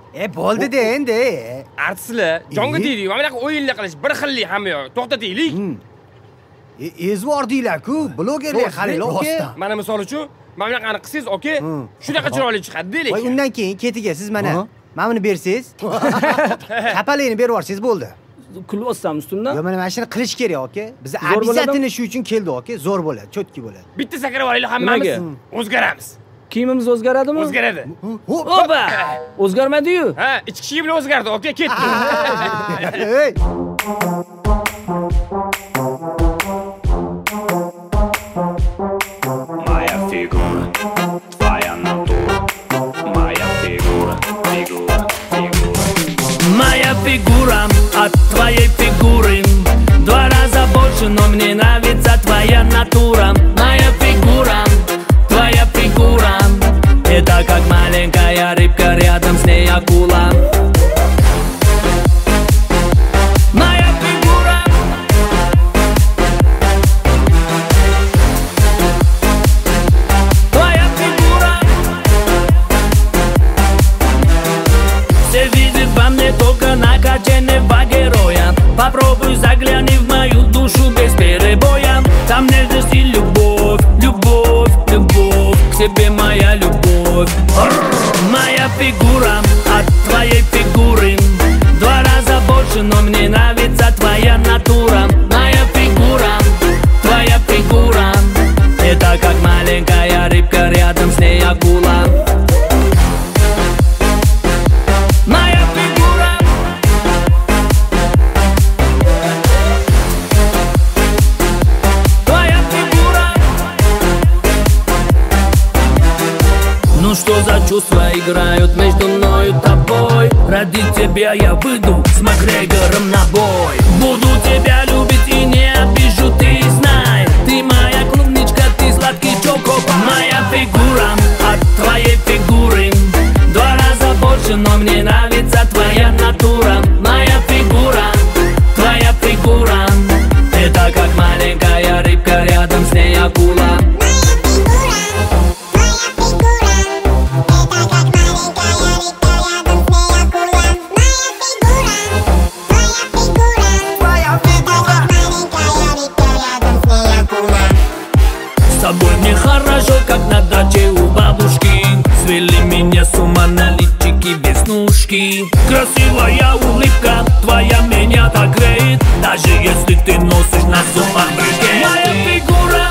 Bo'ldi-da endi. Artistlar, jonga tegdik. Mana bunaqa o'yinlar qilish bir xillik hamma yoq. To'xtataylik. Ezvordinglar-ku, blogerlar qaranglar, oka. Mana misol uchun, mana bunaqani qilsangiz, oka, shunaqa chiroyli chiqadi deylik. Voy, undan keyin ketiga siz mana buni bersangiz, chapaligini berib yuborsangiz bo'ldi. Kulyapsam ustimdan. Yo, mana shuni qilish kerak, oka. Biz обязательно shu uchun keldik, oka. Zo'r bo'ladi, chotki bo'ladi. Bitta sakrab olaylik hammamiz. O'zgaramiz. Kiyimimiz o'zgaradimi? O'zgaradi. Opa! O'zgarmadi-yu. Ha, ichki kiyim bilan o'zgardi, oka, ketdi. Ey! Моя фигура, твоя натура. Моя фигура, фигура, фигура. Моя фигура от твоей фигуры в 2 раза больше, но мне нравится твоя натура. Моя фигура, твоя фигура. Это как маленькая рыбка, рядом с ней акула. Моя фигура. Твоя фигура. Все видят во мне только накачанного героя. Попробуй загляни в мою душу без перебоя. Там нежность и любовь, любовь, любовь. К себе моя любовь. Моя фигура от твоей фигуры в 2 раза больше, но мне нравится твоя натура. Моя фигура, твоя фигура. Это как маленькая рыбка, рядом с ней акула. Моя фигура. Твоя фигура. Ну что за чувства играют между мною и тобой? Ради тебя я выйду с Макгрегором на бой. Буду тебя любить и не обижу, ты знай. Ты моя клубничка, ты сладкий чокопай. Моя фигура от твоей фигуры в 2 раза больше, но мне нравится твоя натура. Моя фигура, твоя фигура. Это как маленькая рыбка, рядом с ней акула. С тобой мне хорошо, как на даче у бабушки. Свели меня с ума на личике веснушки. Красивая улыбка твоя меня так греет, даже если ты носишь на зубах брекеты. Моя фигура.